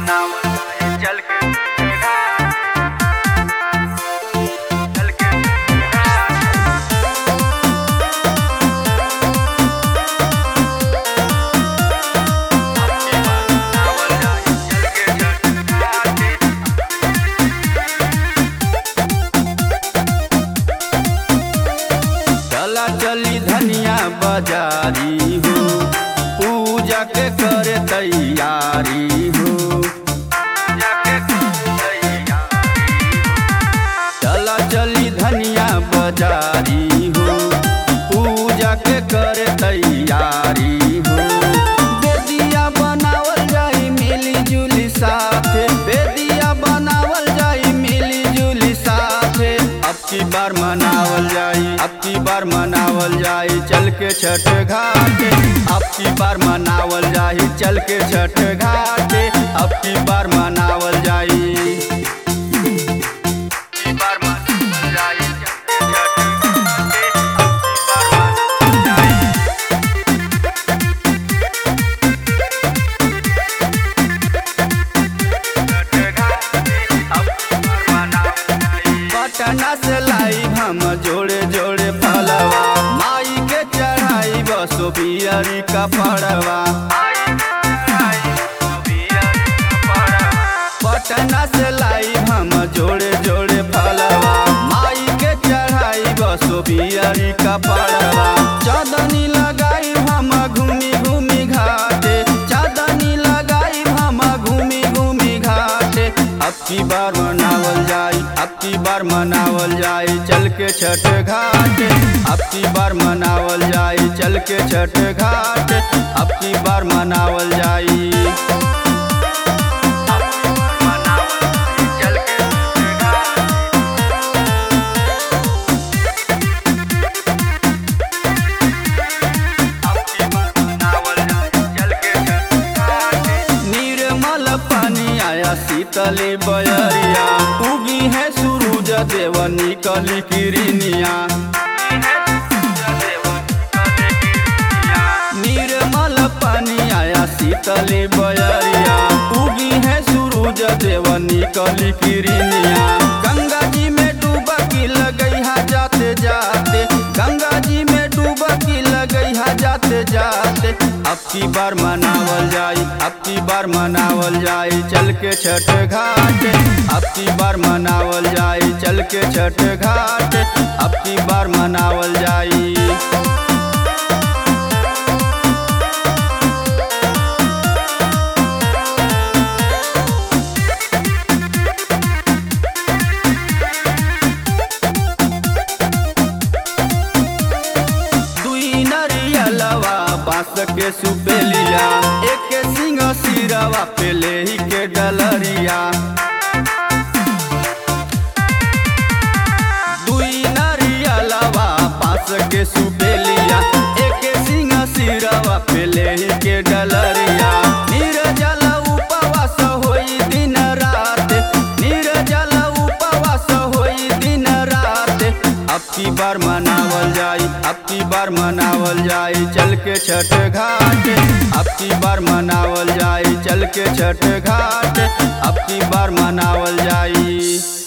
मनावल जाई चल के चल के चला चली धनिया बाजारी हो, पूजा के करे तैयारी हो। चला चली धनिया बाजारी हो, पूजा के करे तैयारी हो। बेदिया बनावल जाई मिली जुली साथे, बेदिया बनावल जाई मिली जुली साथे। अब की बार मनावल जाई, अब की बार मनावल जाई चल के छठ घाटे। अब की बार मनावल जाई चल के छठ घाटे। अब की बार मनावल जाई पटना से लाई हम जोड़े जोड़े फलवा, माई के चढ़ाई बसो बियरी का पड़वा। पटना से लाई हम जोड़े जोड़े फलवा, माई के चढ़ाई बसो बियरी का पड़वा। चांदनी लगाई हम घूमी घूमी घाटे, चांदनी लगाई हम घूमी घूमी घाटे। अब की बार मनावल जाई, अब की बार मनावल जाई चल के छठ घाटे। अब की बार मनावल जाई चल के छठ घाटे। अब की बार मनावल जाई शीतली बयरिया, उगी है सूरज देव निकली किरनिया। निर्मल पानी आया शीतली बयरिया, उगी है सूरज देव निकली किरनिया। गंगा जी में डुबकी लगई हा जाते जाते, गंगा जी में डुबकी लगई हा जाते जाते। अब की बार मनावल जाई, अब की बार मनावल जाई चल के छठ घाटे। अब की बार मनावल जाई चल के छठ घाटे। अब की बार मनावल जाई बांस के सुपेलिया, एक सिंह सिरवा पे लेही के डलरिया। दुई नरियलवा बांस के सुपेलिया, एक सिंह सिरवा पे लेही के डलरिया। निर्जल उपवास होई दिन रात, निर्जल उपवास होई दिन रात। अब की बार मनावल जाई, अब की बार मनावल जाई चल के छठ घाटे। अब की बार मनावल जाई चल के छठ घाटे। अब की बार मनावल जाई।